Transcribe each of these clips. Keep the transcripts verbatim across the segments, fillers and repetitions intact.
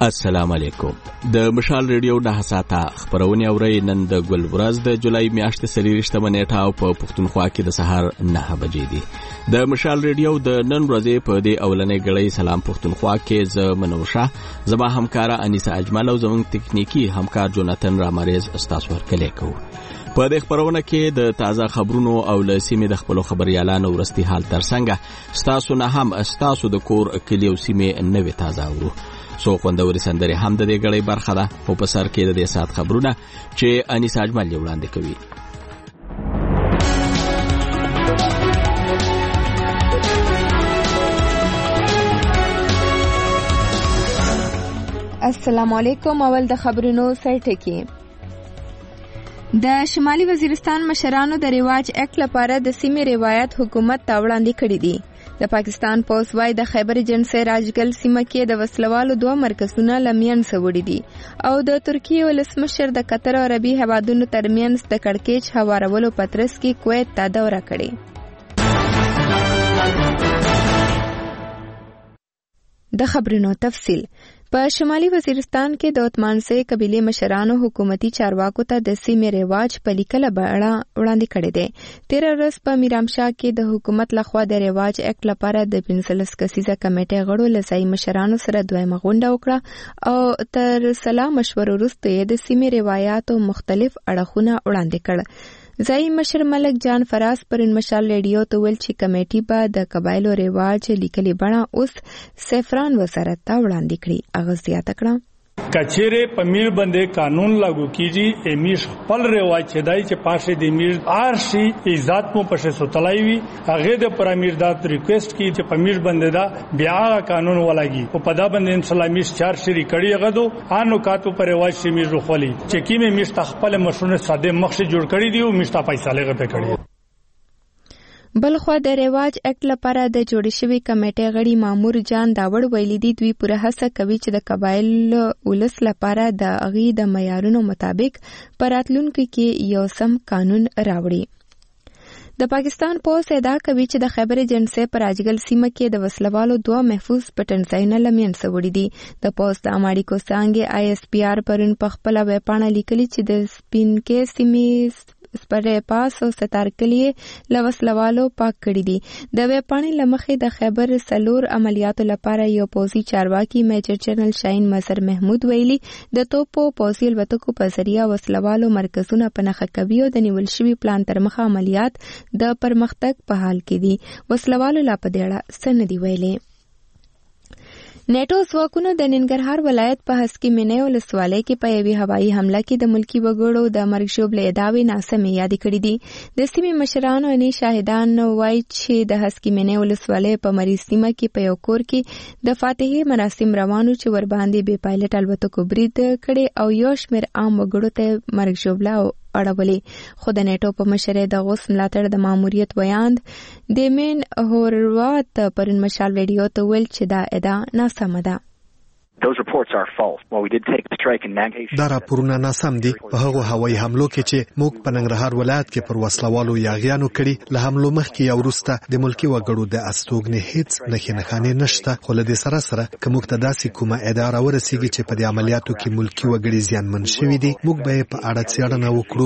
السلام علیکم. د مشال ریډیو د حساته خبرونه اوري. نن د ګل ورځ د جولای میاشتې سلیریشتمه نیټه او په پښتونخوا کې د سهار نه بجې دي. د مشال ریډیو د نن ورځې په دې اولنې غړې سلام پښتونخوا کې ز منوشه زما همکارا انیسا اجمل او زموږ تکنیکی همکار جوناتن رامریز استاسو ورکلې کو. په دې خبرونه کې د تازه خبرونو او لسیمې د خپل خبريالانو ورستي حال ترڅنګ استاسو نه هم استاسو د کور کلیو سیمې نوې تازه ورو. سو خوندوري سندري هم د دې غړې برخه ده. او په سر کې د دې سات خبرونه چې انیس اجمل وړاندې کوي. السلام علیکم. اول د خبرونو سرټکی. د شمالي وزیرستان مشرانو د ریواج اکټ لپاره د سیمې روایت حکومت ته وړاندې کړی دي. د پاکستان پولیس وايي د خیبر ایجنسي راجګل سیمه کې د وسلوالو دوه مرکزونه لمین سوړي دي او د ترکیه ولسمشر د قطر او عربي هیوادونو ترمنځ د کړکېچ هوارولو پترس کې کویت ته دوره کړې. د خبرونو تفصیل. په شمالي وزیرستان کې د عثمانسي قبيله مشرانو حکومتي چارواکو ته د سیمې ریواج په لیکله بڼه وړاندې کړی دی. تیر ورځ په میرامشاه کې د حکومت لخوا د ریواج اکټ لپاره د پنځلس کسیزه کمیټې غړو له ځایي مشرانو سره دویمه غونډه وکړه او تر سلا مشورو وروسته د سیمې روایتو مختلف اړخونه وړاندې کړل. ځایي مشر ملک جان فراز پرون مشال ریډیو ته ویل چې کمیټې به د قبایلو ریواج لیکلي بڼه اوس سفران وزارت ته وړاندې کړي. هغه زیاته کړه کچېره پمیر باندې قانون لاگو کیږي. امیش خپل رواج چدای چې پاشه د امیر آرشي عزت مو پشه سوتلایوي. هغه د پرامیر دات ریکوست کی چې پمیر باندې دا بیا قانون ولاږي او په دا باندې اسلامي چار شری کړي غدو انو کاتو پر رواج شي میر خولي چې کیمه میشت خپل مشونه ساده مخشه جوړ کړي دی او میشت پیسې لغه په کړي. بلخوا د ریواج اکټ لپاره د جوړې شوی کمیټې غړي مامور جان داوړ ویلي دي دوی پوره هڅه کوي چې د قبایل ولس لپاره د اغي د معیارونو مطابق پر راتلونکو کې یو سم قانون راوړي. د پاکستان پولیس ادعا کوي چې د خیبر ایجنسي پر راجګل سیمه کې د وسلوالو دوه محفوظ پټنځایونه لمین سوړي دي. د پولیس د اماړي کو څنګه آی اس پی آر پرون په خپل ویبپاڼه لیکلي چې د سپین کې سیمې سپره پاس او ستار کلیه لوسلوالو پاک کړی دي. د ویبپاڼې لمخې د خیبر سلور عملیاتو لپاره یو پوزي چارواکي میجر جنرال شاهین مظهر محمود ویلي د توپو پوزي الوتکو په ذریعہ وسلوالو مرکزونه په نښه کوي او د نیول شوي پلان تر مخه عملیات د پرمختګ په حال کې دي. وسلوالو لا په دې اړه څه نه دي ویلي. نیټو ځواکونو د ننګرهار ولایت په هسکی مینې ولسوالۍ کې په یوې هوایي حمله کې د ملکی وګړو د مرګ ژوبلې ادعاوې ناسمې یادې کړې دي. د سیمې مشرانو اني شاهدان وایي چې د هسکی مینې ولسوالۍ په مریض سیمه کې په یو کور کې د فاتحې مراسم روانو چې ور باندې بې پایلټ الوتکو برید کړي او یو شمېر عام وګړو ته مرګ ژوبله اړولې. خو د نیټو په مشرۍ د غوث ملاتړ د ماموریت ویاند دیمین هوروات پرون مشال ریډیو ته ویل چې دا ادعا ناسمه ده. Those reports are false. Well, we did take the strike in Nanghash. دا راپورونه ناسم دي. په هغه هوایي حملو کې چې موږ په ننګرهار ولایت کې پر وسلوالو یاغیانو کړي له حملو مخکې یا وروسته د ملکی وګړو د استوګنې هیڅ نښې نښانې نشته. خو له دې سره سره که موږ ته داسې کومه ادعا راورسیږي چې په دې عملیاتو کې ملکی وګړي زیانمن شوي دي موږ به یې په اړه څېړنه وکړو.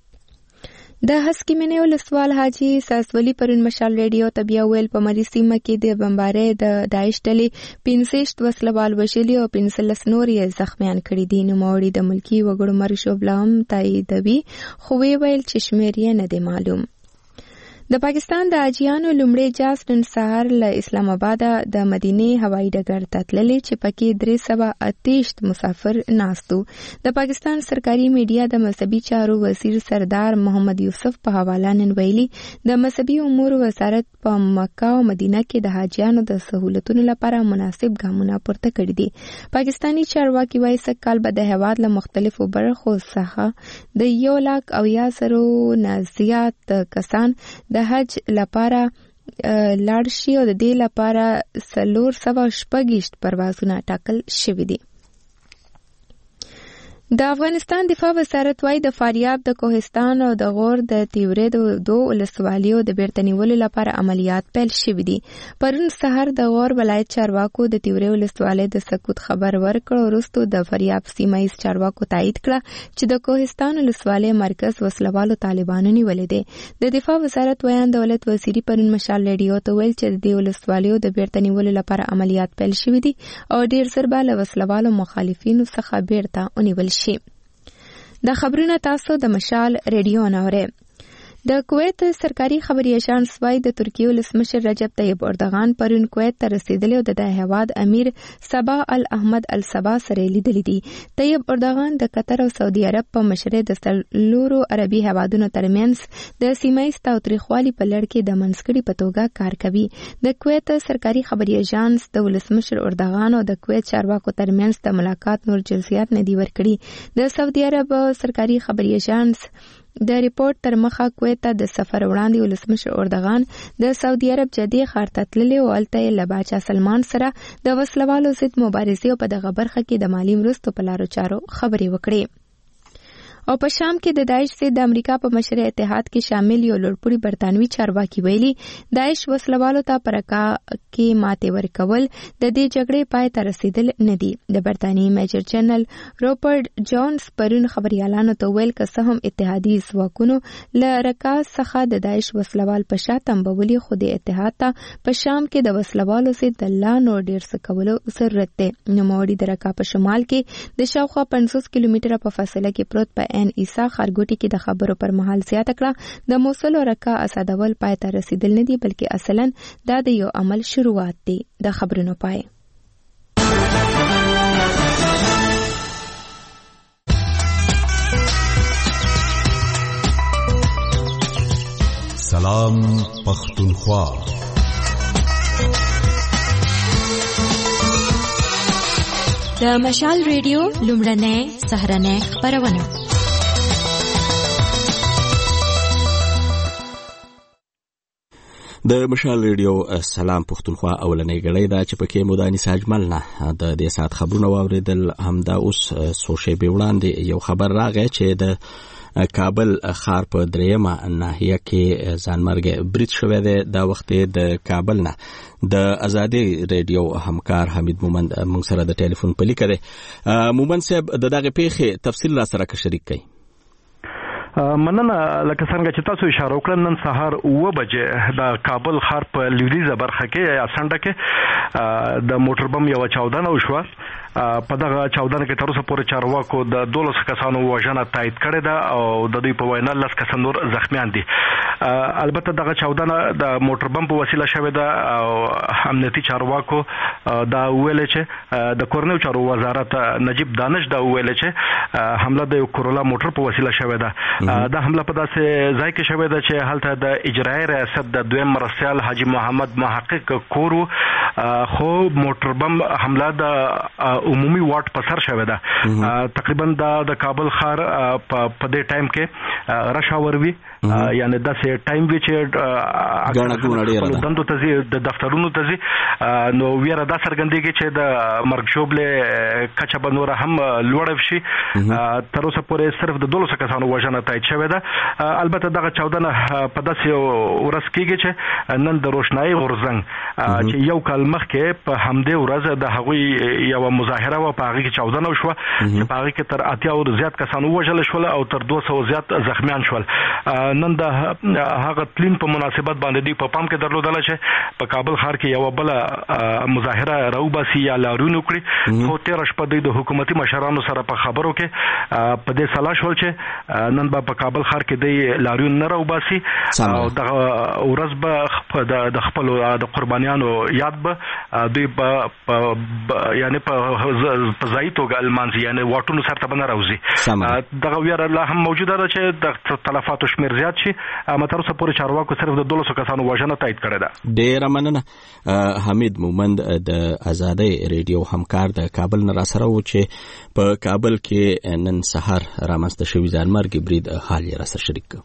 د هسکی مینې ولسوال حاجی ساسولي پرون مشال ریډیو ته بیا ویل په مری سیمه کې د بمبارۍ د داعش ډلې پنځه وسلوال وژلي او پنځلس نور یې زخمیان کړي دي. نوموړي د ملکی وګړو مرګ ژوبله هم تاییدوي خو ویل چې شمېر یې نه دی معلوم. د پاکستان د حاجیانو لومړی جاز نن سهار له اسلام آباد د مدینې هوایي ډګر ته تللي چې پکې درې سوه اتهشت مسافر ناستو. د پاکستان سرکاري میډیا د مذهبي چارو وزیر سردار محمد یوسف په حواله نن ویلي د مذهبي امور وزارت په مکه او مدینه کې د حاجیانو د سہولتونو لپاره مناسب ګامونه پورته کړي دي. پاکستانی چارواکي وایي سږ کال به د هیواد له مختلفو برخو څخه د یو لاک اویا زرو نه زیات کسان د د حج لپاره لاړ شي او د دې لپاره څلور سوه شپږ ویشت پروازونه ټاکل شوي دي. د افغانستان دفاع وزارت وايي د فاریاب د کوهستان او د غور د تیورې د دوه ولسوالیو د بیرته نیولو لپاره عملیات پیل شوي دي. پرون سهار د غور ولایت چارواکو د تیورې ولسوالۍ د سقوط خبر ورکړ. وروسته د فاریاب سیمه ییز چارواکو تایید کړه چې د کوهستان ولسوالۍ مرکز وسلوالو طالبانو نیولې دی. د دفاع وزارت ویان دولت وزیري پرون مشال ریډیو ته ویل چې د ولسوالیو د بیرته نیولو لپاره عملیات پیل شوي دي او ډیر زر به له وسلوالو مخالفینو څخه بیرته ونیول شي. دا خبرونه تاسو د مشال ریډیو نه اورئ. د کویت سرکاري خبري اژانس وايي د ترکیې ولسمشر رجب طیب اردوغان پرون کویت ته رسیدلی او د هیواد امیر صباح الاحمد الصبا سره لیدلی دي. طیب اردوغان د قطر او سعودي عرب په مشرۍ د څلورو عربي هیوادونو ترمنځ د سیمه ییز تاوتریخوالي په لړ کې د منځګړي په توګه کار کوي. د کویت سرکاري خبري اژانس د ولسمشر اردوغان او د کویت چارواکو ترمنځ د ملاقات نور جزئیات نه دی ورکړي. د سعودي عرب سرکاري خبري اژانس د ریپورت تر مخه کویت ته د سفر وړاندې ولسمشر اردوغان د سعودي عرب جدي ښار ته تللی او هلته یې له باچا سلمان سره د وسلوالو ضد مبارزې او په دغه برخه کې د مالي مرستو په لارو چارو خبرې وکړې. او په شام کې د داعش ضد د امریکا په مشرۍ اتحاد کې شامل یو لوړپوړي برتانوي چارواکي ویلي داعش وسلوالو ته په رکا کې ماتې ورکول د دې جګړې پای ته رسیدل نه دي. د برتانیې میجر جنرال روپرټ جونز پرون خبريالانو ته ویل که څه هم اتحادي ځواکونو له رکا څخه د داعش وسلوال په شا تنبولي خو د اتحاد ته په شام کې د وسلوالو ضد د لا نور ډیر څه کولو ضرورت دی. نوموړي د رکا په شمال کې د شاوخوا پنځوس کیلومتره په فاصله کې پروت په ان عیسی خارګوټي کې د خبرو پر مهال زیاته کړه د موصل او رکا اسادول پای ته رسیدل نه دي بلکې اصلا دا د یو عمل شروعات دی. د خبرونو پای. سلام پختونخوا. د مشال ریډیو لومړنۍ سهرنۍ خبرونه. د مشال ریډیو سلام پختونخوا اولنۍ غړۍ دا چې پکې موداني ساجمل نه د دې سات خبرونه واوریدل. همدا اوس څو شېبې وړاندې یو خبر راغی چې د کابل ښار په دریمه ناحیه کې ځانمرګ برید شوی دی. دا وخت د کابل نه د ازادي ریډیو همکار حمید مومند موږ سره د ټلیفون په لیکه دی. مومند صاحب د دغه پیښې تفصیل را سره شریک کړئ. مننه. لکه څنګه چې تاسو اشاره وکړل نن سهار اوه بجې د کابل ښار په لویدیځه برخه کې یا سنډه کې د موټر بم یو چاودنه وشوه. په دغه چاودنه کې تر اوسه پورې چارواکو د دولس کسانو وژنه تایید کړې ده او د دوی په وینا لس کسان نور زخمیان دي. البته دغه چاودنه د موټر بم په وسیله شوې ده او امنیتي چارواکو دا ویل چې د کورنیو چارو وزارت نجیب دانش دا ویل چې حمله د کورولا موټر په وسیله شوې ده. دا حمله په داسې ځای کې شوې ده چې هلته د اجرایي ریاست د دویم مرستیال حاجی محمد محقق کورو خو موټر بم حمله د عمومي واټ په سر شوې ده. تقریبا د کابل ښار په دې ټایم کې رش اور وی یعنی داسې ټایم وی چې دندو ته ځي د دفترونو ته ځي نو ویره دا څرګندېږي چې د مرګ ژوبلې کچه به نوره هم لوړه شي. تر اوسه پورې صرف د دولسو کسانو وژنه تایید شوې ده. البته دغه چاودنه په داسې ورځ کېږي چې نن د روشنایي غورځنګ چې یو کال مخکې په همدې ورځ د هغوی یوه مظاهره وه په هغې کې چاودنه وشوه چې په هغې کې تر اتیا زیات کسان ووژل شول او تر دوه سوه زیات زخمیان شول. نن د هغه تلین په مناسبت باندې دوی په پام کې درلودله چې په کابل ښار کې یوه بله مظاهره راوباسي یا لاریون وکړي. خو تېره شپه دوی د حکومتي مشرانو سره په خبرو کې په دې سلا شول چې نن به په کابل ښار کې دوی لاریون نه راوباسي او دغه ورځ به د خپلو د قربانیانو یاد به دوی په یعنی په ځایي توګه لمانځي یعنی واټونو سر ته به نه راوځي. دغه ویره لا هم موجوده ده چې د تلفاتو شمېر زیات شي. اما تر اوسه پورې چارواکو صرف د دولسو کسانو وژنه تایید کړې ده. ډېره مننه. حمید مومند د ازادۍ ریډیو همکار د کابل نه راسره و چې په کابل کې نن سهار رامنځته شوي ځانمرګي برید حال یې راسره شریک کړ.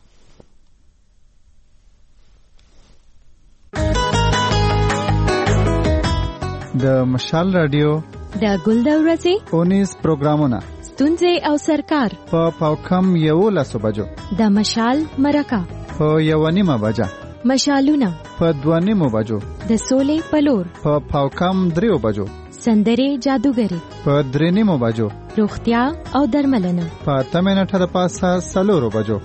د مشال رادیو د ګل د ورځې اونیز پروګرامونه ستونزې او سرکار په پاوکم یولسو بجو، د مشال مرکه په یو نیمه بجه، مشالونه په دوه نیمو بجو، د سولې پلور په پاوکم دریو بجو، سندرې جادوګری په درې نیمو بجو، روغتیا او درملنه په اته منټه د پاسه څلورو بجو.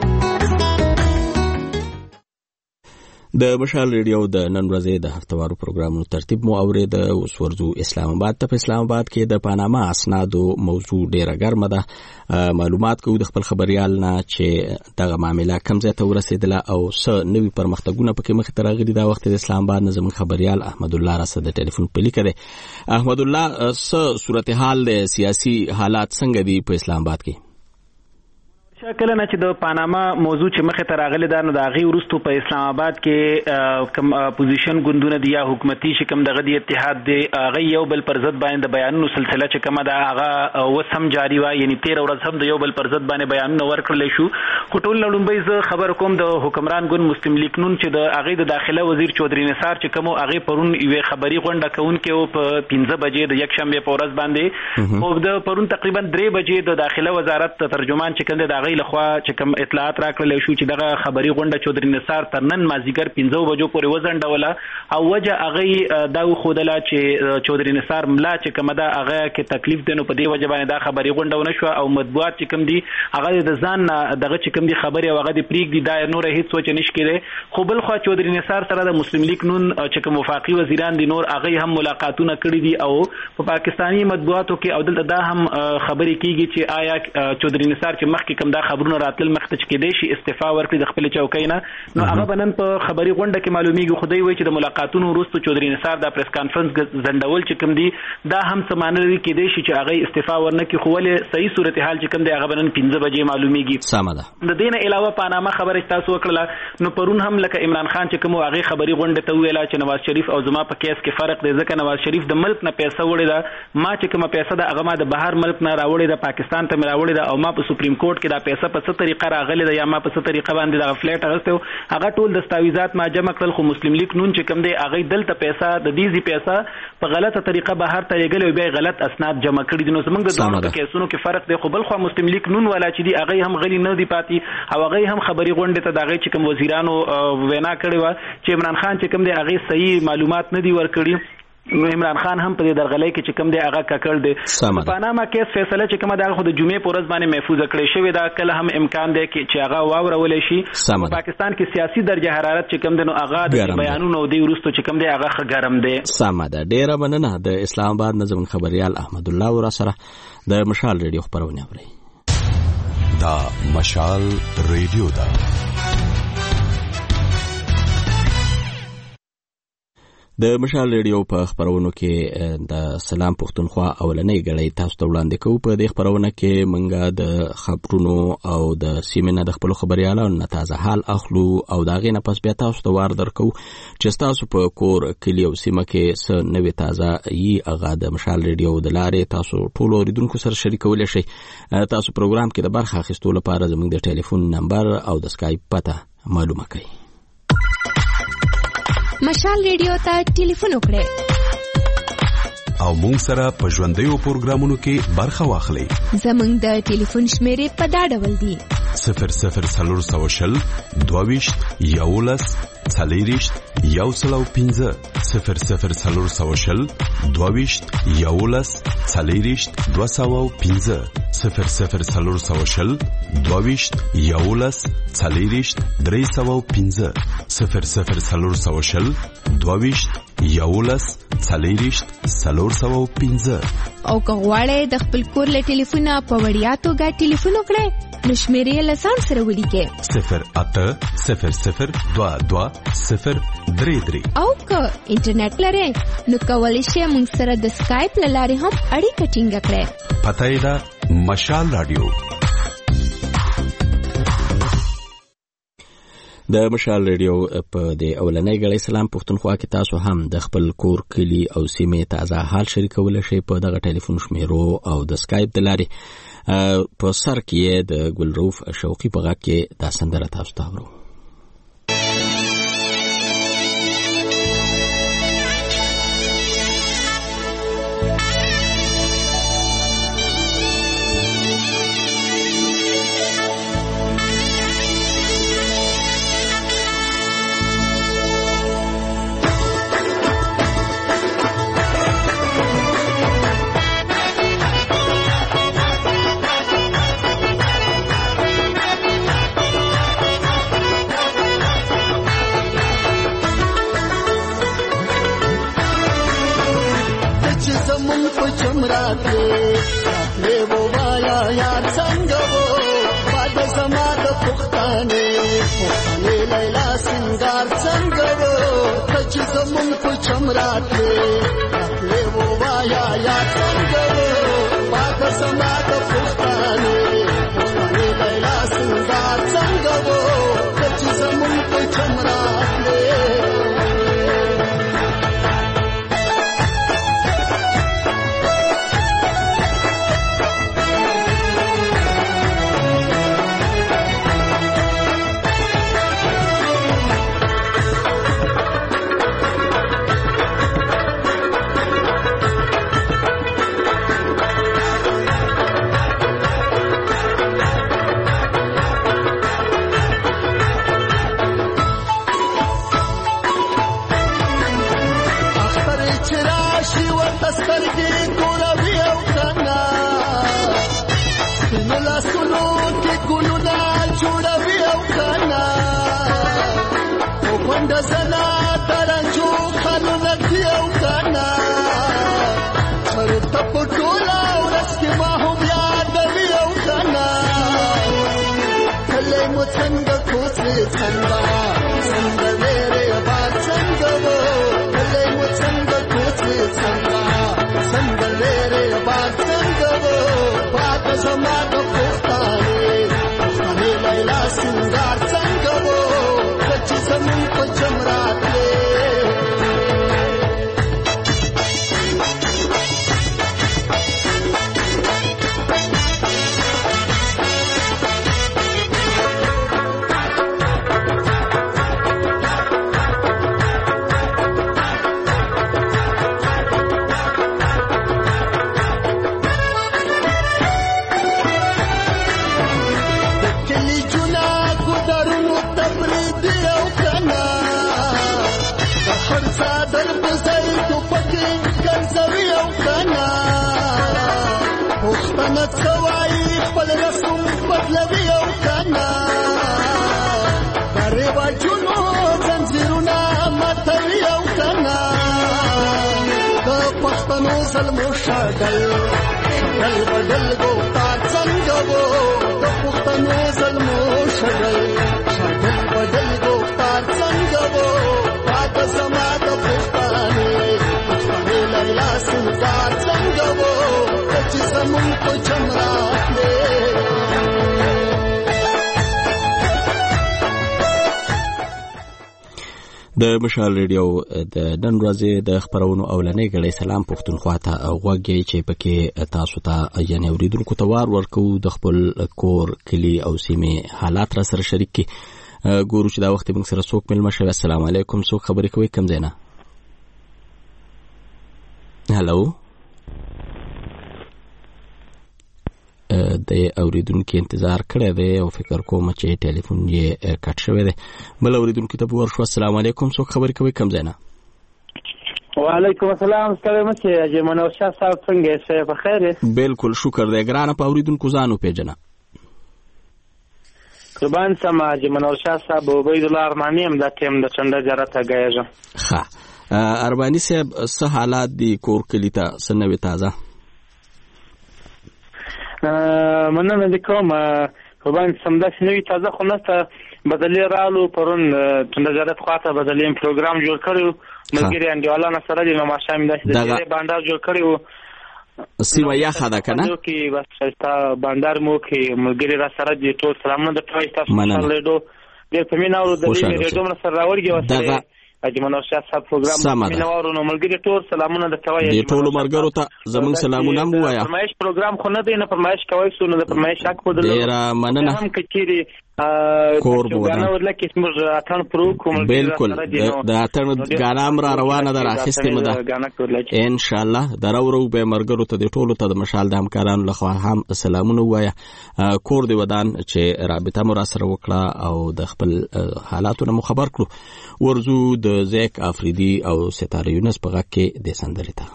د مشال ریډیو د نن ورځې د هفتوارو پروګرامونو ترتیب مو اورید. اوس ورځو اسلام آباد ته. په اسلام آباد کې د پاناما اسنادو موضوع ډیره ګرمه ده. معلومات کوو د خپل خبريال نه چې دغه معاملې کوم ځای ته ورسېدله او څه نوي پرمختګونه پکې مخې ته راغلي. دا وخت د اسلام آباد نه زموږ خبريال احمد الله راسه د ټلیفون په لیکه ده. احمد الله، څه صورتحال د سیاسي حالات څنګه دي په اسلام آباد کې؟ شکل نه چې د پاناما موضوع چې مخه تر راغلی دا نو د هغې وروستو په اسلام آباد کې کوم اپوزیشن ګوندونه دي یا حکومتي چې کوم دغه دی اتحاد دی، هغه یو بل پر ضد باندې د بیانونو سلسله چې کومه ده هغه اوس هم جاري وه، یعنی تېره ورځ هم د یو بل پر ضد باندې بیانونه ورکړلی شو. خو ټول نه لومړی زه خبر کوم د حکمران ګوند مسلم لیگ نون چې د هغې د داخله وزیر چودري نثار چې کوم هغې پرون یوې خبري غونډه کوونکې و په پنځه بجې د یکشنبې په ورځ باندې، خو د پرون تقریبا درې بجې د داخله وزارت ترجمان چې کوم دی د لخوا چې کوم اطلاعات راکړل شو چې دغه خبري غونډه چودري نثار تر نن مازیګر پنځه بجو پورې وزنډوله او وجه هغه دا خودله چې چودري نثار ملا چې کومه دا هغه کې تکلیف دینو په دې وجه باندې دا خبري غونډه ونه شو او مطبوعات چې کوم دي هغه د ځان دغه چې کوم دي خبري هغه د پریک دي دا نور هیڅ سوچ نش کړي. خو بل خو چودري نثار سره د مسلم لیگ نون چې کوم وفاقي وزیران دي نور هغه هم ملاقاتونه کړي دي او په پاکستاني مطبوعاتو کې او دلته دا هم خبري کیږي چې آیا چودري نثار چې مخکې کوم دا خبرونه راتل مخته چې کېدای شي استعفا ورکړي د خپل چوکۍ نه، نو هغه بنن په خبري غونډه کې معلومیږي. خدای وایي چې د ملاقاتونو وروسته چودري نثار د پریس کانفرنس زندول چې کوم دي دا هم سمانه لري کېدای شي چې هغه استعفا ورنکړي، خو ولې صحیح صورتحال چې کوم دی هغه بنن پنځه بجې معلومیږي. سمه ده. د دې نه علاوه پاناما خبره تاسو وکړه نو پرون هم لکه عمران خان چې کوم هغه خبري غونډه ته ویلا چې نواز شریف او زما په کیس کې فرق دی ځکه نواز شریف د ملک نه پیسې وړي دا ما چې کومه پیسې د هغه ما د بهر ملک نه راوړي د پاکستان ته راوړي دا او ما په سپریم کورټ کې دا پیسې په څه طریقه راغلي دا یا ما په څه طریقه باندې دا فلیټ اغسته هغه ټول دستاویزات ما جمع کړل. خو مسلم لیگ نون چې کوم دی هغه دلته پیسې د دې زی پیسې په غلطه طریقه بهر ته لګل او بیا غلط اسناد جمع کړي دي. نو زمونږ د دوه کیسونو کې فرق دی. خو بل خو مسلم لیگ نون والا چې دی هغه هم غلي نه دی پاتې او هغه هم خبري غونډه ته دغه چې کوم وزیرانو وینا کړی و چې عمران خان چې کوم دی هغه صحیح معلومات نه دی ورکړي. نو عمران خان هم په دې درغلۍ کې چې کوم دی هغه ککړ دی. پاناما کیس فیصله چې کومه دا خو د جمعې په ورځ باندې محفوظ کړی شوی دا کله هم امکان دی چې هغه واورول شي. پاکستان کې سیاسي درجه حرارت چې کوم دی نو هغه د بیانونو دی ورستو چې کوم دی هغه ګرم دی. سمه ده. ډیره مننه. د اسلام آباد نظم خبريال احمد الله ورسره د مشال ریډیو خبرونه اوري. دا مشال ریډیو دا د مشال ریډیو په خبرونو کې د سلام پښتونخوا اولنۍ غړې تاسو ته وړاندې کوو. په دې خبرونه کې منګه د خبرونو او د سیمینه د خپل خبريالانو تازه حال اخلو او دا غینه پس بیا تاسو ته وار درکو چې تاسو په کور کلی او سیمه کې څه نوې تازه یي هغه د مشال ریډیو د لارې تاسو ټول اوریدونکو سره شریکول شي. تاسو پروګرام کې د برخه اخیستلو لپاره زموږ د ټلیفون نمبر او د اسکایپ پته معلومه کړئ. مشال ریډیو ته ټلیفون وکړئ او مونږ سره په ژوندیو پروګرامونو کې برخه واخلئ. زموږ د ټلیفون شمیرې په دا ډول دي: صفر صفر څلور سوه شل دوه ویشت یولس څلېرویشت یو سل او پنځه صفر صفر څلور سوه شل دوه ویشت یولس څلېرویشت دوه سوه او پنځه صفر صفر څلور سوه شل دوه ویشت یولس څلېرویشت درې سوه او پنځه صفر صفر څلور سوه شل دوه ویشت یولس څلېرویشت څلور سوه او پنځه. او که غواړئ د خپل کور له ټلیفونه په وړیا توګه ټلیفون وکړئ نو شمیرې له ځان سره ولیکئ: صفر اته صفر صفر دوه دوه صفر درې درې. او که انټرنیټ لرئ نو کولی شئ موږ سره د سکایپ له لارې هم اړیکه ټینګه کړئ. پته یې ده مشال رادیو. د مشال ریډیو په د اولنۍ غړې سلام پښتونخوا کې تاسو هم د خپل کور کلی او سیمې تازه حال شریکول شئ په دغه ټلیفون شمیرو او د سکایپ د لارې. په سر کې د ګلروف شوقي په غږ کې دا سندره تاسو ته اورو. راتلې وو وایا یار څنګه وو باد زما د پښتنې پښتنې لیلا سنگار څنګه وو ته چې زمون په چمراتې راتلې وو وایا یار څنګه وو باد زما د پښتنې پښتنې لیلا سنگار څنګه وو ته چې زمون په چمراتې د مشال ریډیو د نن ورځې د خبرونو اولنې غړي سلام پښتونخوا ته غوږی چې پکې تاسو ته یعنی اوریدونکو ته وار ورکو د خپل کور کلی او سیمه حالات را سره شریک کی ګورو چې دا وخت موږ سره څوک مل مشه. السلام علیکم، څوک خبرې کوي کم زینا؟ هالو د اوریدونکو انتظار کړی دی او فکر کوم چې ټلیفون یې کټ شوی دی. بل اوریدونکو ته ورشو. السلام علیکم، څوک خبرې کوي کم زینا؟ وعلیکم السلام، ستړي مشه اجمن او شاه صاحب څنګه یې؟ په خیر؟ بالکل شکر دی. ګرانه په اوریدونکو ځانو پیژنه. قربان سم اجمن او شاه صاحب عبید الله ارمانی هم د ټیم د چنده جرته غایجه. ها ارمانی صاحب څه حالات دي کور کلی ته سنوي تازه؟ مننه کوم قربان سم د سنوي تازه خو نه بدلی رالو پرون چنده جرته خواته بدلی پروګرام جوړ کړو مګری انډیواله سره د ماشام د باندار جوړ کړو سیمه یا خدا کنه کې بس شتا باندار مو کې مګری را سره د ټول سلامونه د ټوي تاسو سره لیدو د پمیناورو د ریډیو سره راوړګي وسره اجمن او شاه صاحب پروګرام میناورو نو ملګری ټول سلامونه د ټوي د ټول مرګرو ته زمون سلامونه مو وایا. فرمایش پروګرام خو نه دی نه فرمایش کوي سونه د فرمایش حق خو ډیر مننه هم کچيري کور بودان ورلکه اسمه اتن پرو کوم بالکل د اتن غانام را روانه در اخیسته مده ان شاء الله درورو به مرګرو ته د ټولو ته د مشال د همکارانو لخوا هم سلامونه وایا. کور دی ودان چې رابطه مو را سره وکړه او د خپل حالاتونو مو خبر کړو. ورزو د زیک افریدی او ستاره یونس په غږ کې د سندرې ته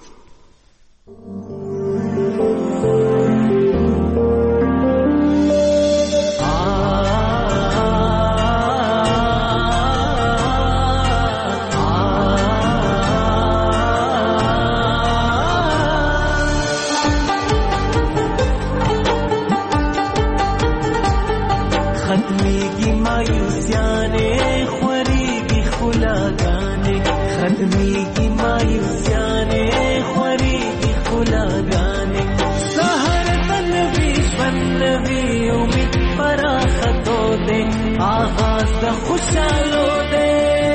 مایوسیانه خوریږي خلاګانې ختمیږي مایوسیانه خوریږي خلاګانې سحر تنوي بنوي امید پراخته دے آغاز د خوشالو دے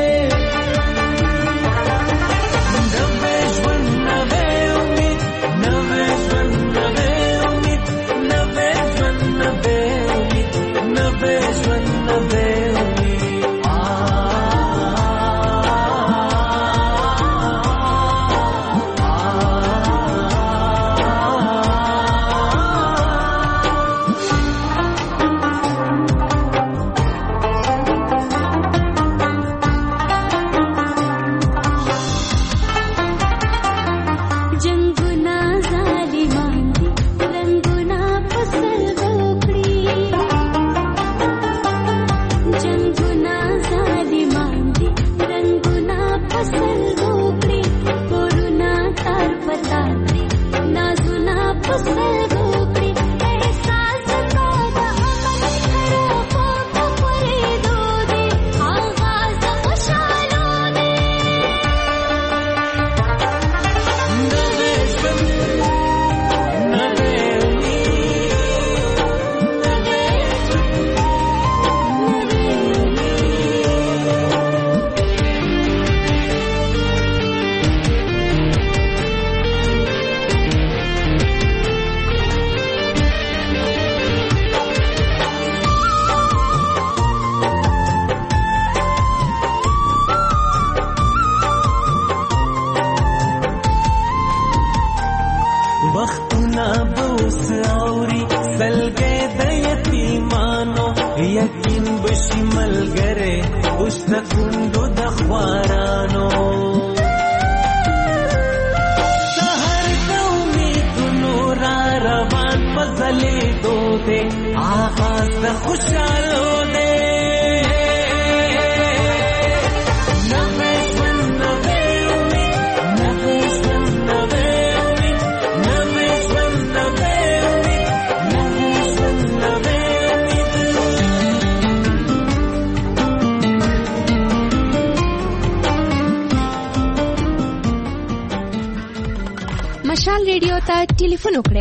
مشال ریډیو ته ټلیفون وکړئ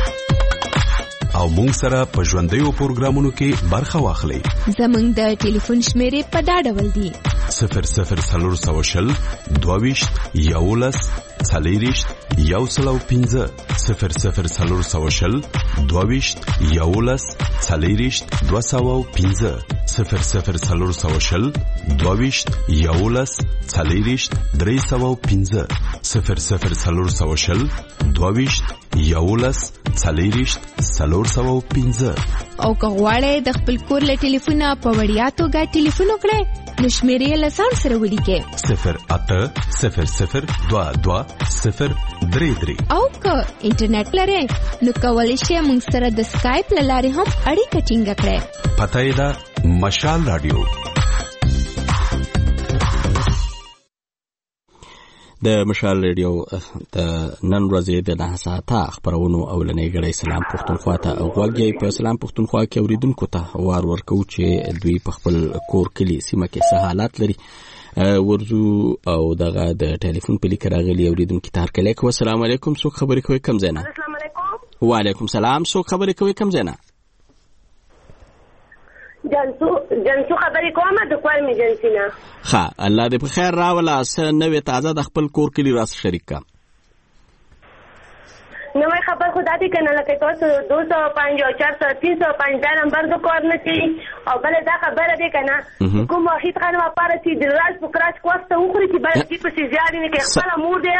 او مونږ سره په ژوندیو پروګرامونو کې برخه واخلئ. زمونږ د ټلیفون شمیرې په دا ډول دي: صفر صفر څلور سوه شل دوه ویشت یولس څلېرویشت یو سل او پنځه صفر صفر څلور سوه شل دوه ویشت یولس څلېرویشت دوه سوه او پنځه صفر صفر څلور سوه شل دوه ویشت یولس څلېرویشت درې سوه او پنځه صفر صفر څلور سوه شل دوه ویشت یولس څلېرویشت څلور سوه او پنځه. او که غواړئ د خپل کور له ټلیفونه په وړیا توګه ټلیفون وکړئ نو شمیرې له ځان سره ولیکئ: صفر اته صفر صفر دوه دوه صفر درې درې. او که انټرنیټ لرئ نو کولی شئ موږ سره د سکایپ له لارې هم اړیکه ټینګه کړئ. پته یې ده مشال رادیو. د مشال ریډیو د نن ورځې د نه ساعته خبرونو اولنۍ غړي سلام پښتونخوا ته غوږی په سلام پښتونخوا کې اوریدونکو ته وار ورکو چې دوی په خپل کور کلی سیمه کې څه حالات لري. ورزو او دغه د ټلیفون په لیک راغلي اوریدونکو ته هرکلی کوم. السلام علیکم. څوک خبرې کوي کم زینا؟ السلام علیکم. وعلیکم سلام. څوک خبرې کوي کم زینا؟ جنسو جنسو خبرې کوم د کور می جنسینا. ها الله دې په خیر راولا سه نوې تازه د خپل کور کلی راس شریک کا. نوې خبر خدا دې کنه لکه تاسو دو سو پنځه او چار سو تین سو پنځه نمبر د کور نه چي او بل دا خبره دې کنه کوم واحد خانم پاره چې د راز پکراش کوسته وخوري چې بل دې په سيزياري نه کې خپل مور دی.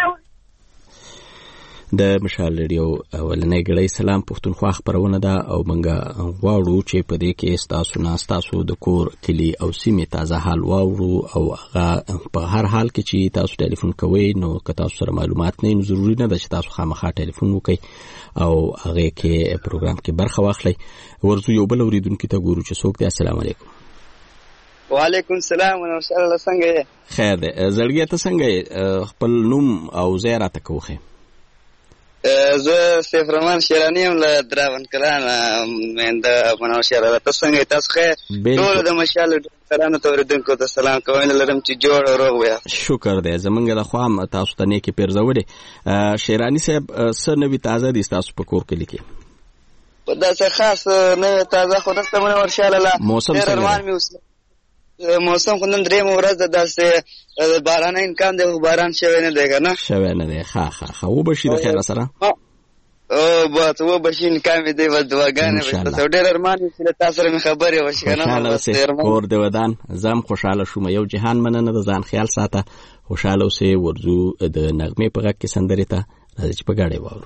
د مشال ریډیو اولنۍ غړي سلام پښتونخوا خبرونه ده او منګه غواړو چې په دې کې تاسو نه تاسو د کور کلی او سیمه تازه حال واورو او هغه په هر حال کې چې تاسو ټلیفون کوئ نو که تاسو سره معلومات نه نو ضروری نه ده چې تاسو خامخا ټلیفون وکړئ او هغه کې پروګرام کې برخه واخلئ. ورزو یو بل اوریدونکو ته ګورو چې څوک دی. السلام علیکم. وعلیکم السلام ورحمت الله. څنګه یې؟ خیر دی. زړګی ته څنګه خپل نوم او ځای راته کوخه؟ زه سیف رحمان شیرانی هم له دراون کلان مینده منو شیراله. تاسو څنګه تاسو ښه؟ ټول د مشال ډاکټرانو ته اوریدونکو ته سلام کوم لرم چې جوړ او روغ وي. شکر دی زمونږ له خوا تاسو ته نیکی پیرزولې. شیرانی صاحب څه نوی تازه دي تاسو په کور کې لیکي؟ دا څه خاص نه تازه خو دسته مونږ ورشاله. موسم څنګه؟ موسم خو نن درې ورځ د داسې باران امکان دی، باران شوی نه دی کنه؟ شوی نه دی. ښه ښه ښه وبشي د خیر سره. او بس وبشي امکان دی ول دواګانې بس ډېر ارمان چې تاسو سره خبرې وشي کنه. کور دی ودان زم خوشاله شوم. یو جهان مننه د ځان خیال ساته. خوشاله اوسې. ورزو د نغمې په غږ کې سندرې ته راځي چې په ګاډي واورو.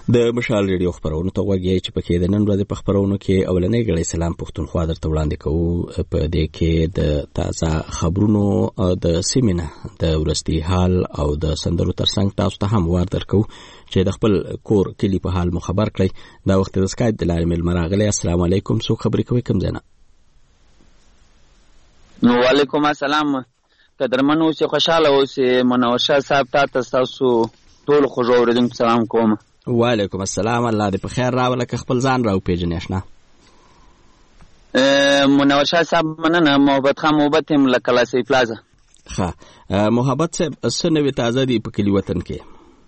د مشال ریډیو خبرونه ته وګورئ چې پکې د نن ورځې په خبرونو کې اولنۍ غړي سلام پښتونخوا درته وړاندې کوو. په دې کې د تازه خبرونو د سیمینه د ورستي حال او د سندرو ترڅنګ تاسو ته هم وار درکو چې د خپل کور کلی په حال مو خبر کړئ. دا وخت د سکایپ د لارې مل مراغلي. السلام علیکم. څو خبرې کوي کوم ځنه؟ وعلیکم السلام. قدرمن اوسئ، خوشاله اوسئ. منور شاه صاحب تاسو تاسو ټول خوږ اوریدونکو سلام کوم. وعلیکم السلام. الله دې په خیر راوله. که خپل ځان راو پیژنې آشنا. منور شاه صاحب مننه. محبت خان محبت هم له کلاسي پلازا. ښه محبت صاحب څه نوې تازه دي په کلي وطن کې؟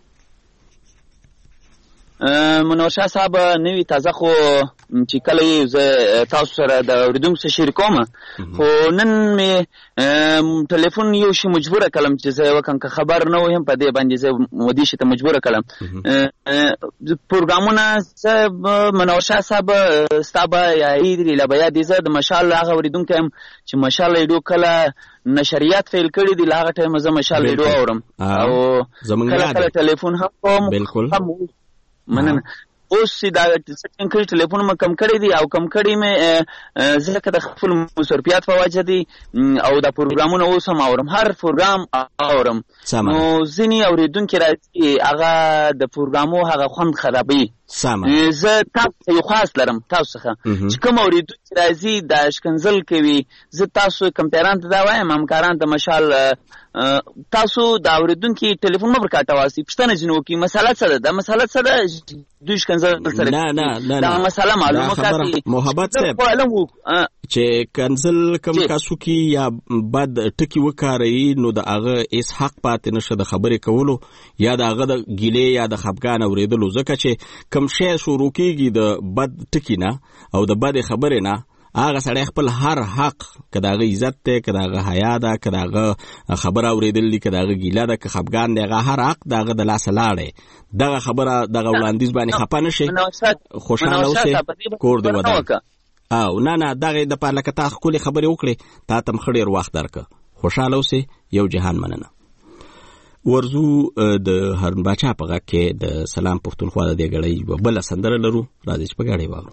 منور شاه صاحب نوې تازه خو چې کله زه تاسو سره د اوریدونکو سره شریکوم، خو نن مې ټلیفون یو شی مجبوره کړم چې زه وکم که خبر نه ویم په دې باندې زه مودي شي ته مجبوره کړم. پروګرامونه زه منور شاه صاحب ستابه یا ایدری لبیا دي زه د مشال هغه اوریدونکو هم چې مشال ایډو کله نشریات فیل کړی دی هغه ټایم زه مشال ایډو اورم او کله کله ټلیفون هم کوم. بالکل مننه. اوس دا سټینګ کړی ټلیفون ما کم کړی دی او کم کړی مې ځکه د خپل مصرفیات په وجه دی او دا پروګرامونه اوس هم اورم، هر پروګرام اورم. نو ځینې اوریدونکي راځي هغه د پروګرامو هغه خوند خرابوي. زه تاسو یو خاص لرم تاسو څخه چې کوم اوریدونکي راځي دا اشکنزل کوي، زه تاسو کمپیران ته دا وایم همکاران د مشال تاسو دا اوریدونکي ټلیفون مبر کاټواسي پښتنه جنو کې مساله څه ده؟ دا مساله څه ده؟ دوی اشکنزل سره نه نه نه دا مساله معلومه کوي. محبت صاحب چې کنزل کم کاسو کې یا بد ټکی وکاري نو د هغه اس حق پاتې نشه د خبرې کولو یا د هغه د ګیلې یا د خفګان اوریدلو، ځکه چې کم شی شروع کیږي د بد ټکی نه او د بد خبرې نه هغه سړی خپل هر حق که دغه عزت دی، که دغه حیا ده، که دغه خبره اوریدل دي، که دغه ګیله ده، که خفګان دی، هغه هر حق دغه د لاسه لاړی دغه خبره دغه وړاندیز باندې خفه نه شي، خوشحاله اوسئ، کور دې ودان. او نه نه دغه د پاره لکه تا ښکلې خبرې وکړې تا ته م ښه ډېر وخت درکړه. خوشحاله اوسئ. یو جهان مننه. ورزو د هارون باچا په غږ کې د سلام پښتونخوا د دې ګړۍ یوه بله سندره لرو. راځئ چې په ګاډۍ واورو.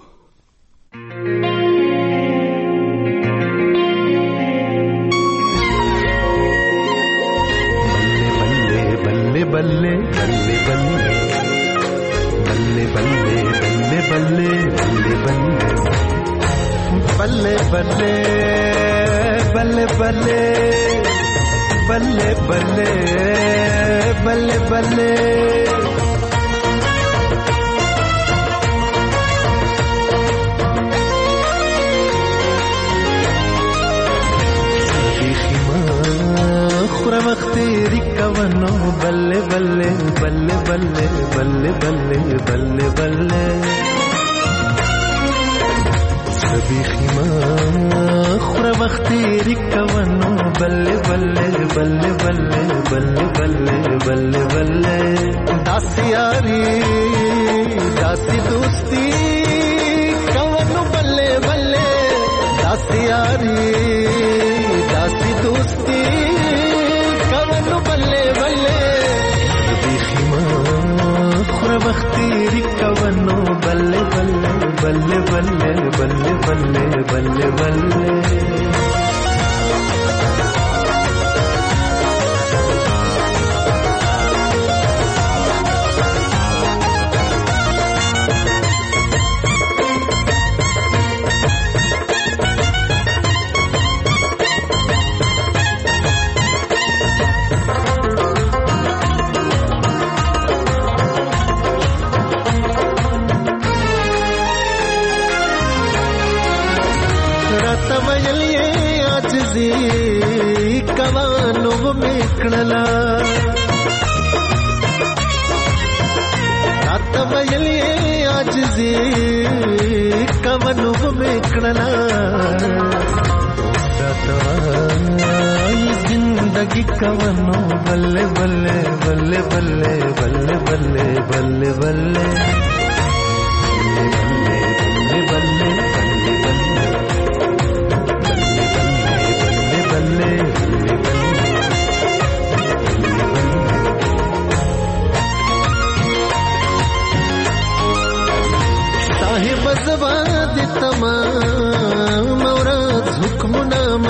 बल्ले बल्ले बल्ले बल्ले बल्ले बल्ले बल्ले बल्ले बल्ले बल्ले बल्ले बल्ले बल्ले बल्ले बल्ले बल्ले बल्ले खुरा मख्तेरी कवनो बल्ले बल्ले बल्ले बल्ले बल्ले बल्ले बल्ले बल्ले सभी खिमा खुरा मख्तेरी कवनो बल्ले बल्ले बल्ले बल्ले बल्ले बल्ले बल्ले बल्ले दासी यारी दासी दोस्ती कवनो बल्ले बल्ले दासी यारी दासी दोस्ती बल्ले बल्ले बिखिमा खुरा बख्तीरी कवनो बल्ले बल्ले बल्ले बल्ले बल्ले बल्ले बल्ले बल्ले कवानो मेकड़ला रात बजलिए आज जी कवनो मेकड़ला जिंदगी कवनो बल्ले बल्ले बल्ले बल्ले बल्ले बल्ले बल्ले बल्ले बल्ले बल्ले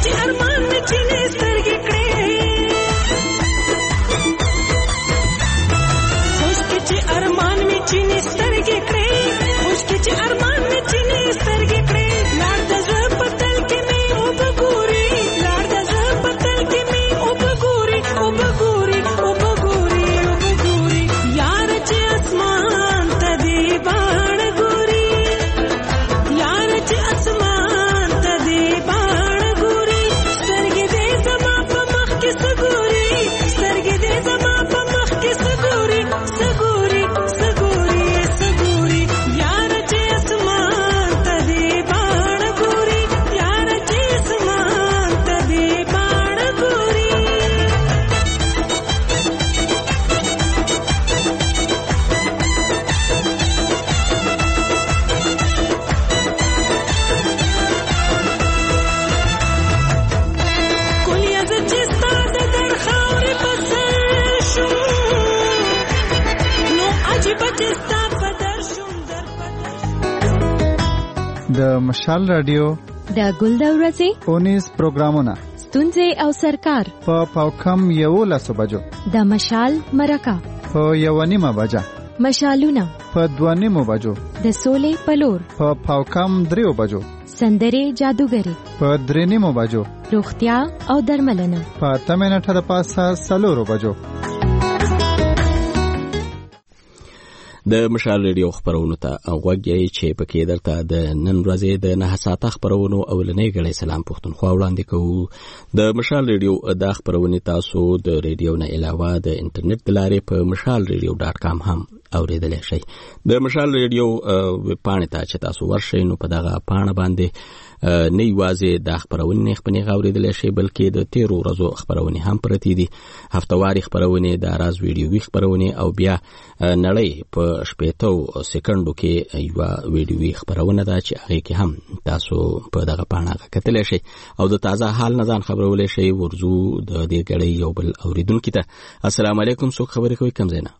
چې ارمان مې چینه سترګې کړې خوش کې چې ارمان مې چینه سترګې کړې خوش کې چې ارمان مې چینه سترګې کړې لار د زړه په تل کې مې وبګوري لار د زړه په تل کې مې وبګوري وبګوري وبګوري وبګوري یار چې اسمان ته دی باڼ ګوري یار چې اسمان ته دی باڼ ګوري سترګې دې زما په مخ کې سګوري سترګې دې زما په مخ کې سګوري سګوري سګوري سګوري یار چې اسمان ته دی باڼ ګوري یار چې اسمان ته دی باڼ ګوري کلیه زه چې ستا د در خاورې په سر شوم نو عجیبه چې ستا په در شوم در په در د مشال رادیو د ګل د ورځې اونیز پروګرامونه ستونزې او سرکار په پاوکم یولسو بجو د مشال مرکه په یو نیمه بجه مشالونه په دوه نیمو بجو د سولې پلور په پاوکم دریو بجو سندرې جادوګري په درې نیمو بجو روغتیا او درملنه په اتمه نټه د پاسه څلورو بجو د مشال ریډیو خبرونو ته غوږی چې پکې درته د نن ورځې د نه ساعته خبرونو اولنې غړې سلام پښتونخوا وړاندې کوو د مشال ریډیو د خبرونې تاسو د ریډیو نه علاوه د انټرنیټ د لارې په مشال ریډیو ډاټ کام هم اوریدلای شئ د مشال ریډیو ویب پاڼې ته چې تاسو ورشئ نو په دغه پاڼه باندې نه یوازې د خبرونې خپلې غوړېدلې شي بلکې د تیرو ورځو خبرونه هم پرتی دي هفتواري خبرونه د راز ویډیوي خبرونه او بیا نړۍ په شپږو سکندو کې یو ویډیوي خبرونه ده چې هغه کې هم تاسو په دغه پاڼه کتلی شئ او د تازه حال نه ځان خبرولای شئ ورزو د دې غړې یو بل اوریدونکو ته السلام علیکم څوک خبرې کوي کم زینا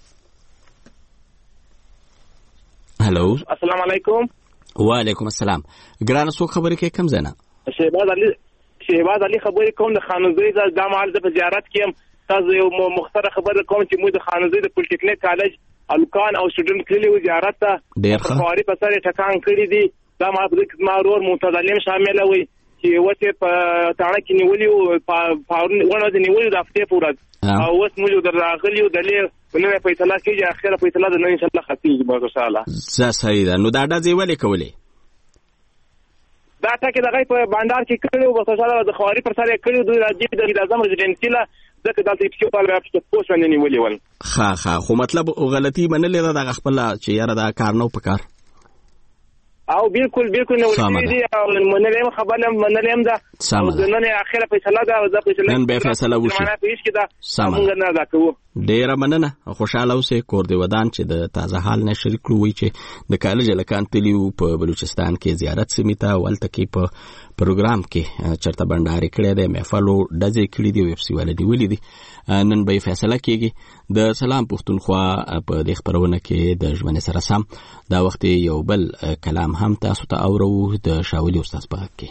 هلو السلام علیکم وعلیکم السلام ګرانه څوک خبرې کوي کم زینا شهباز علي شهباز علي خبرې کوم د خانوزي د جامعه د زیارت کې تاسو یو مختصره خبره کوم چې موږ د خانوزي د پولیټیکنیک کالج الکان او سټوډنټ کلی و زیارت ته ډېر ښه خبرې په سره ټکان کړی دي دا ما د مارور متظلم شامل وي چې وته په تاړه کې نیولې او پاورونه د نیولې د هفته پورې او اوس موږ دراغلی او د لې نو فیصله کیږي اخره فیصله د نن ان شاء الله ختمي به ان شاء الله زه صحیح ده نو دا د زیولې کولې دا ټکي دغه په بانډار کې کړو په شاله د خواري پر سره کړو د راځي د اعظم رزيدنسي لا ځکه دلته په خپل په پوسټ باندې نیولې ول ها ها خو مطلب غلطي منلې ده د خپل چې یاره دا کار نو پکار او بالکل بالکل نو دي او منلم خبره منلم ده او نن اخره فیصله ده او د فیصله نن به فیصله وشي معنا پیش کړه موږ نه دا کوو ډیره مننه خوشاله اوسې کور دی ودان چې د تازه حال نه شریک وي چې د کالج لکان تلیو په بلوچستان کې زیارت سمیته ولته کې په پروګرام کې چرته بنداري کړی دی محفلو دځې کړی دی ویب سی ولې دی ولې دی نن به فیصله کیږي د سلام پښتونخوا په د خبرونه کې د ژوند سره سم دا وخت یو بل کلام هم تاسو ته اورو د شاولي استاد په حق کې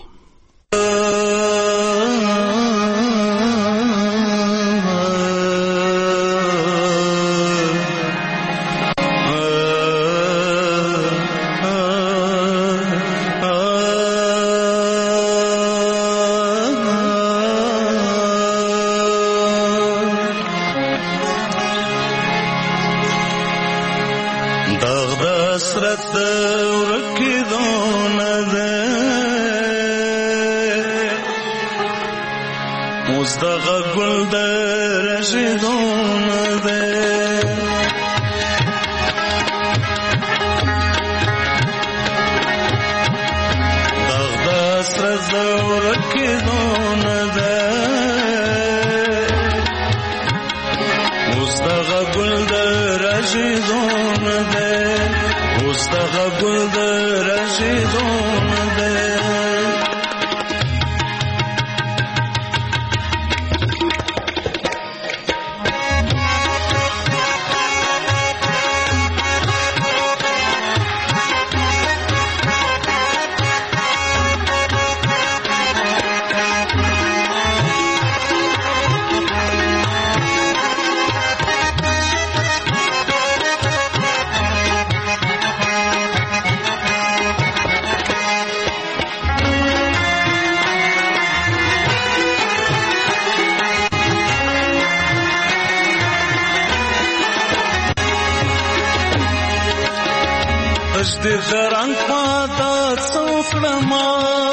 تش دې درنګ پاتا څوکړما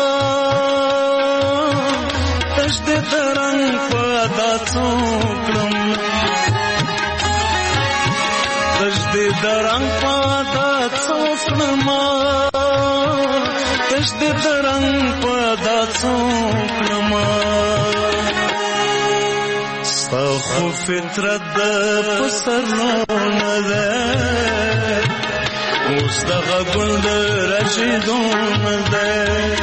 تش دې درنګ پاتا څوکړم تش دې درنګ پاتا څوکړما تش دې درنګ پاتا څوکړما خو فطرت د پسرنو نه ده اوس دغه ګل د رشیدو نه ده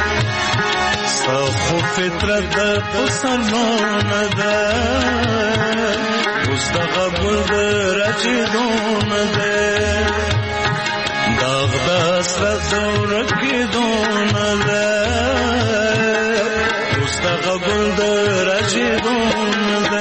خو فطرت د پسرنو نه ده اوس دغه ګل د رشیدو نه ده داغ د حسرت ورکېدو نه ده اوس دغه ګل د رشیدو نه ده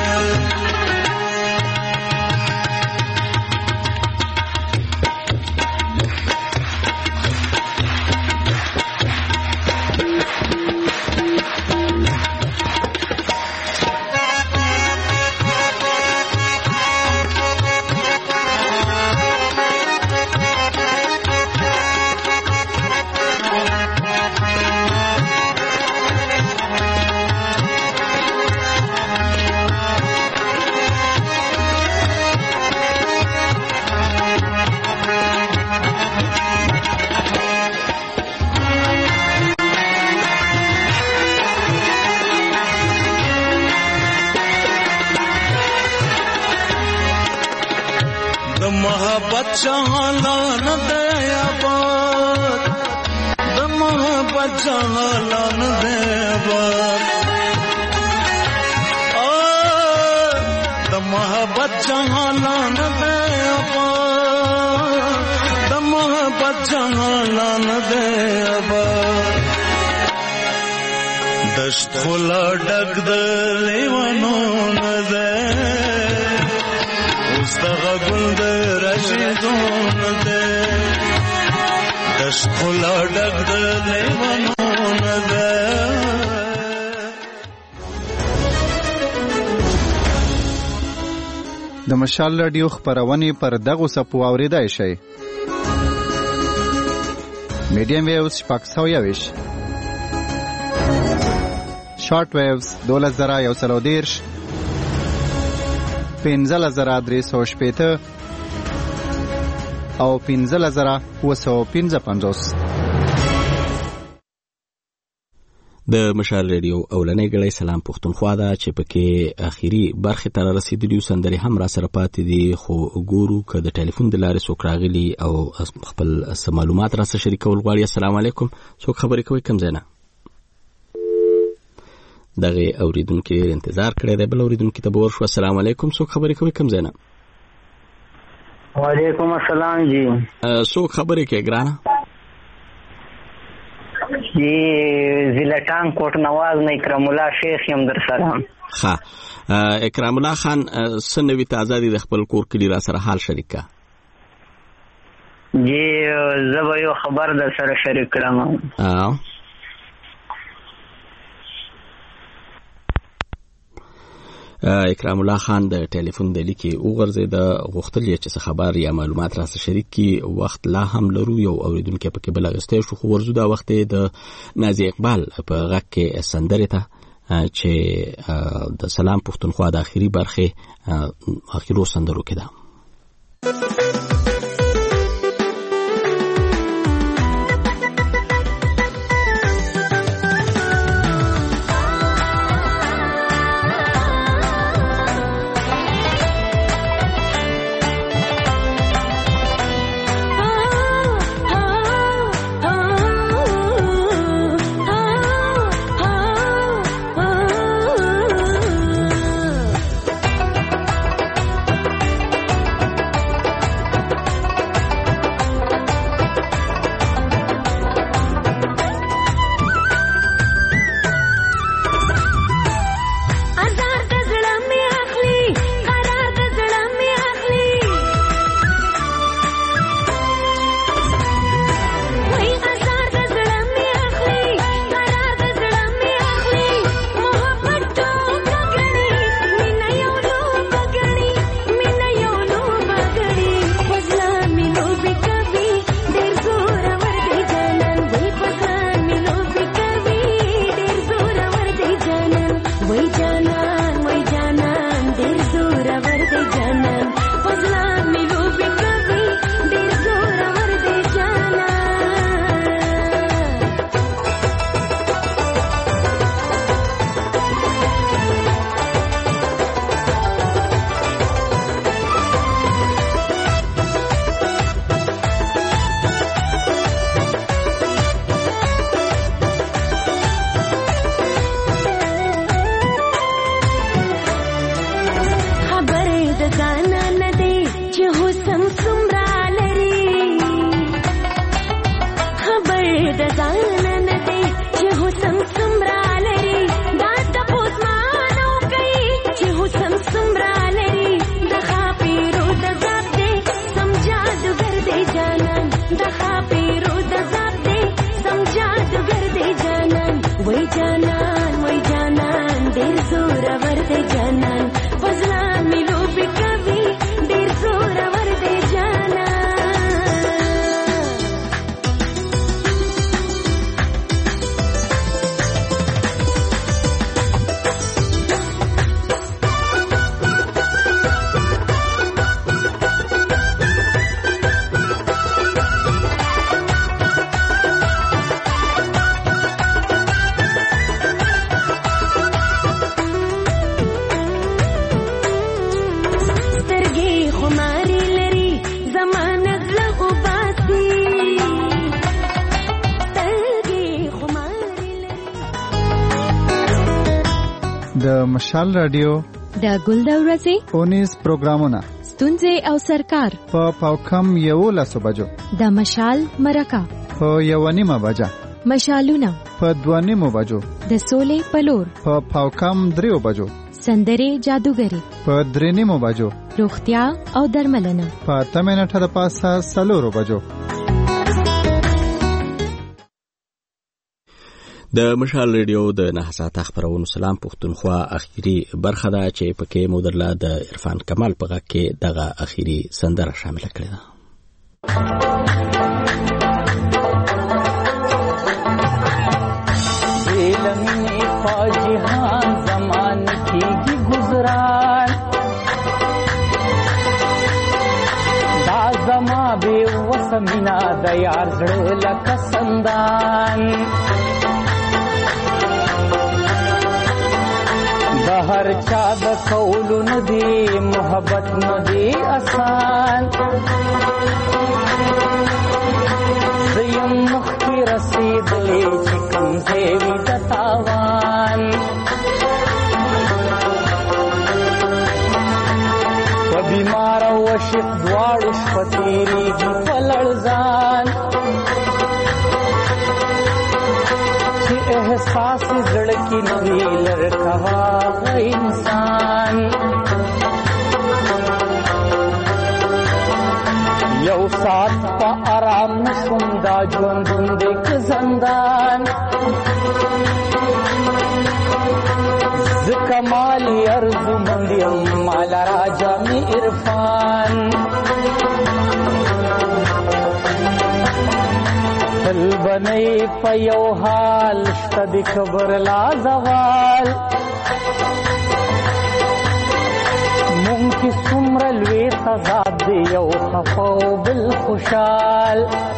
جهالان دے آباد د محبت جهالان دے آباد د محبت جهالان دے آباد د محبت جهالان دے آباد دشت خلا ډک د لیوانو نه ده دغه ګل د رشیدو نه ده دشت خلا ډک د لیوانو نه ده د مشال رادیو خبرونه پر دغه سپو اوریدای شي میډیم ویوز شپږ سوه یویش شارټ ویوز دولس زره یو سل او دېرش پنځه زره درې سوه شپېته او پنځه زره اووه سوه پنځه پنځوس د مشال ریډیو اولنۍ ګړۍ سلام پښتونخوا ده چې پکې اخیری برخه تر رسیدلی سندري هم را سره پاتې دي خو ګورو که د ټلیفون د لارې څوک راغلي او خپل معلومات را سره شریکول غواړي. السلام علیکم، څوک خبرې کوي؟ کوم ځای نه؟ دغه اوریدونکو انتظار کړی دی، بل اوریدونکو ته به ورشو. السلام علیکم، څوک خبرې کوي؟ کوم ځای نه؟ وعلیکم السلام جی. څوک خبرې کوي ګرانه؟ جی زلټان کوټ نواز نه اکرام الله شیخ یم در سره. ښه اکرام الله خان، څه نوي تازه دي د خپل کور کلي را سره حال شریک کا؟ جی زه به یو خبر در سره شریک کړم. اکرام الله خان د ټلیفون د لیکي وګرځي د غوښتل چې څه خبر یا معلومات را سره شریک کی. وخت لا هم لرو، یو اوریدونکو پکې بل غسته شو خو ورزو دا وخت د نازي اقبال په غږ کې سندره ته چې د سلام پښتونخوا د اخیری برخه اخیرو سندرو کې ده. د ځان نه دی چې حسن څومره لري دا تپوس ما نو کوي چې حسن څومره لري د خاپیرو د ذات دی سم جادوګر دی جانان د خاپیرو د ذات دی سم جادوګر دی جانان وای جانان وای جانان ډېر زورور دی جانان فضلان می لوبې کوي ډېر زورور دی جانان د مشال رادیو د ګل د ورځې اونیز پروګرامونه ستونزې او سرکار په پاوکم یو لسو بجو د مشال مرکه په یو نیمه بجه مشالونه په دوه نیمه بجو د سولې پلور په پاوکم دریو بجو سندرې جادوګری په درې نیمه بجو روغتیا او درملنه په اته منټه د پاسه سلورو بجو. د مشال ریډیو د نه ساعته خبرونو سلام پښتونخوا اخیری برخه ده چې پکې مودرلا د عرفان کمال په غږ کې دغه اخیری سندره شامل کړې ده. لمنی فاجهان زمان کیږي گزاران دا زما به وسمینا د یار زړه لکه سندان د هر چا د کولو ندی محبت ندی آسان زیم مخی رسیدلی چی کم زیوی د تاوان و بیمار و شق دوارو شپتیری جی پلرزان چی احساس زڑکی نوی لرکوا انسان یو سات پا آرام نشم دا جوندون دیک زندان زکمالی ارزو مندیم مالا راجا می عرفان تل بنی پا یو حال شتا دی کبر لا زوال مونکی سمرلوی تضاد دی یو خفو بالخوشال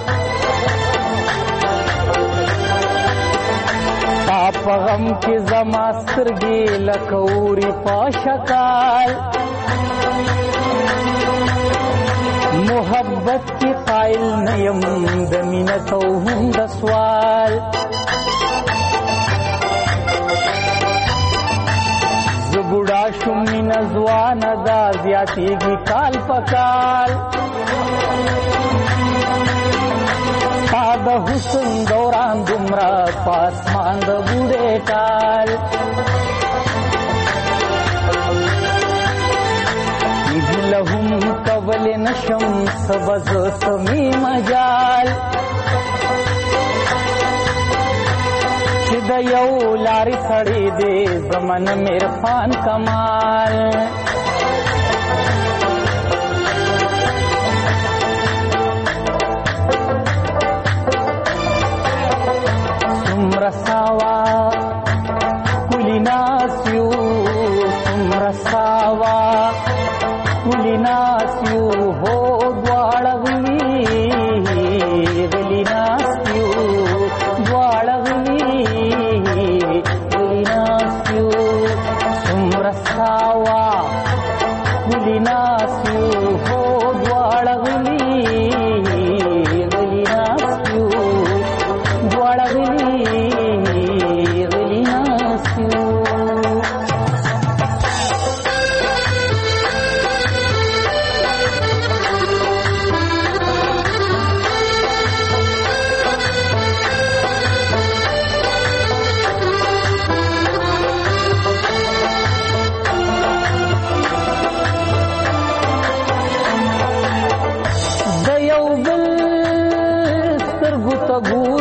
پاپ غم کی زما سترگی لکوری پاشکال محبت کی قائل نیم دمینتو هم دسوال بوډا شوم مین ځوان دا زیاتېږي کال پکال ستا د حسن دوران دومره پاسمان د بوډۍ کال ګیله هم کولی نشم څه به زه څه مې مجال چې د یو لارې سړی دی زمن عرفان کمال څومره ساوا ښکلي ناست یو څومره ساوا ښکلي ناست یو هو دواړه غلي غلي ناست یو دواړه غلي ساوا بګور